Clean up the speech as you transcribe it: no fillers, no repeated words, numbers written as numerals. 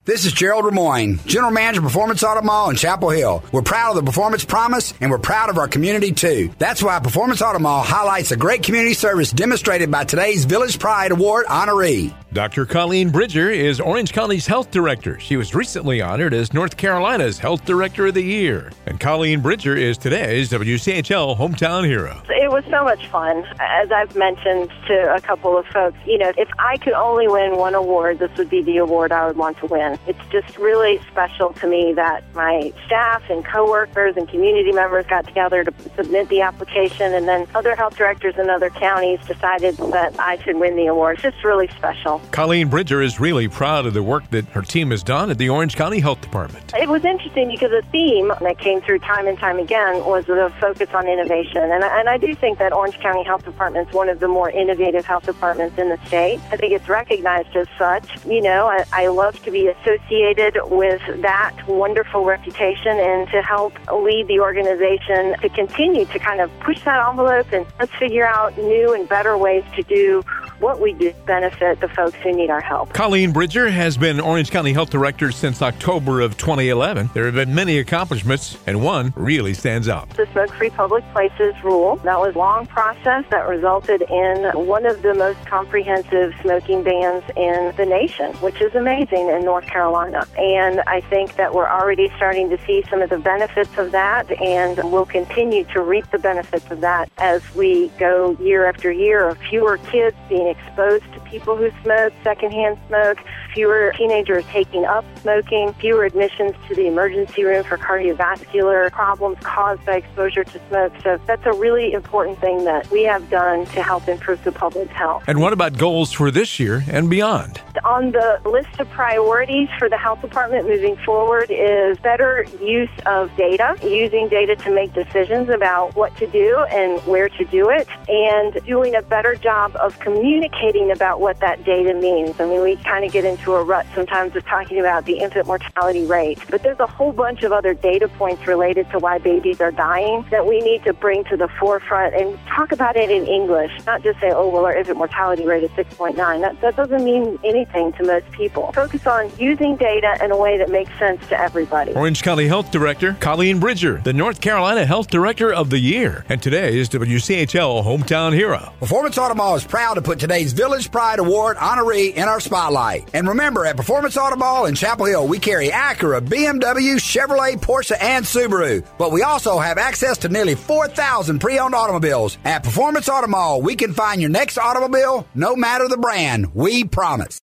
This is Gerald Remoyne, General Manager of Performance Auto Mall in Chapel Hill. We're proud of the Performance Promise, and we're proud of our community, too. That's why Performance Auto Mall highlights the great community service demonstrated by today's Village Pride Award honoree. Dr. Colleen Bridger is Orange County's Health Director. She was recently honored as North Carolina's Health Director of the Year. And Colleen Bridger is today's WCHL Hometown Hero. It was so much fun. As I've mentioned to a couple of folks, if I could only win one award, this would be the award I would want to win. It's just really special to me that my staff and coworkers and community members got together to submit the application, and then other health directors in other counties decided that I should win the award. It's just really special. Colleen Bridger is really proud of the work that her team has done at the Orange County Health Department. It was interesting because the theme that came through time and time again was the focus on innovation. And I do think that Orange County Health Department is one of the more innovative health departments in the state. I think it's recognized as such. I love to be associated with that wonderful reputation and to help lead the organization to continue to kind of push that envelope and let's figure out new and better ways to do what we do to benefit the folks who need our help. Colleen Bridger has been Orange County Health Director since October of 2011. There have been many accomplishments, and one really stands out. The Smoke-Free Public Places rule. That was a long process that resulted in one of the most comprehensive smoking bans in the nation, which is amazing in North Carolina. And I think that we're already starting to see some of the benefits of that, and we'll continue to reap the benefits of that as we go year after year of fewer kids being exposed to people who smoke, secondhand smoke, fewer teenagers taking up smoking, fewer admissions to the emergency room for cardiovascular problems caused by exposure to smoke. So that's a really important thing that we have done to help improve the public's health. And what about goals for this year and beyond? On the list of priorities for the health department moving forward is better use of data, using data to make decisions about what to do and where to do it, and doing a better job of communicating about what that data means. I mean, we kind of get into a rut sometimes of talking about the infant mortality rate, but there's a whole bunch of other data points related to why babies are dying that we need to bring to the forefront and talk about it in English, not just say, oh, well, our infant mortality rate is 6.9. That doesn't mean anything to most people. Focus on using data in a way that makes sense to everybody. Orange County Health Director Colleen Bridger, the North Carolina Health Director of the Year, and today is WCHL Hometown Hero. Performance Auto Mall is proud to put today's Village Pride Award honoree in our spotlight. And remember, at Performance Auto Mall in Chapel Hill, we carry Acura, BMW, Chevrolet, Porsche, and Subaru. But we also have access to nearly 4,000 pre-owned automobiles. At Performance Auto Mall, we can find your next automobile, no matter the brand. We promise.